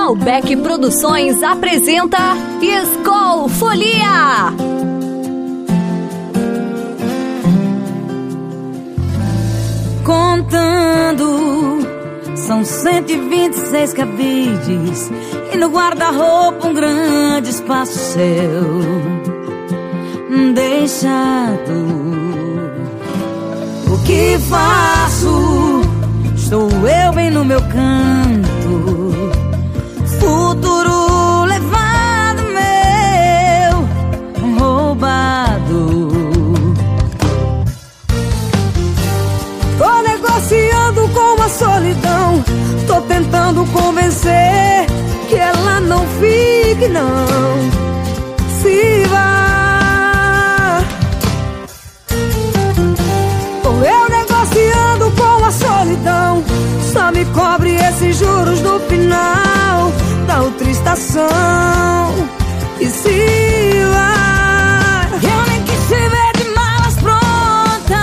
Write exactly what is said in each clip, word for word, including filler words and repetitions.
Malbec Produções apresenta Skol Folia. Contando, são cento e vinte e seis cabides e no guarda-roupa um grande espaço seu deixado. O que faço? Estou eu bem no meu canto, futuro levado meu, roubado. Tô negociando com a solidão, tô tentando convencer que ela não fique, não se vá. Tô eu negociando com a solidão, só me cobre esses juros no final da outra estação e se vai. Eu nem quis te ver de malas prontas,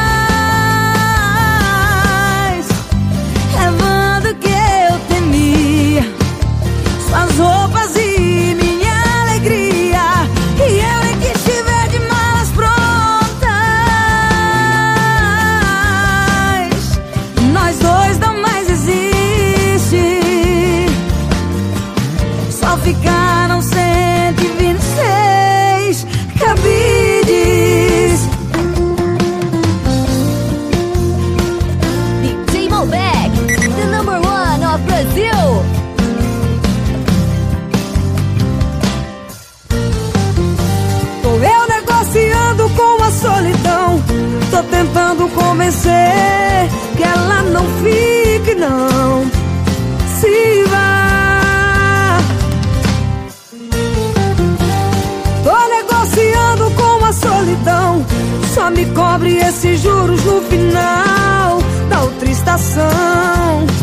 levando o que eu temia, suas roupas e minha alegria. E eu nem quis te ver de malas prontas, nós dois não mais existe, só ficaram cento e vinte e seis cabides. D J Malbec, the number one of Brazil. Tô eu negociando com a solidão, tô tentando convencer que ela não fique, não se vá. Tô negociando com a solidão, só me cobre esses juros no final da outra estação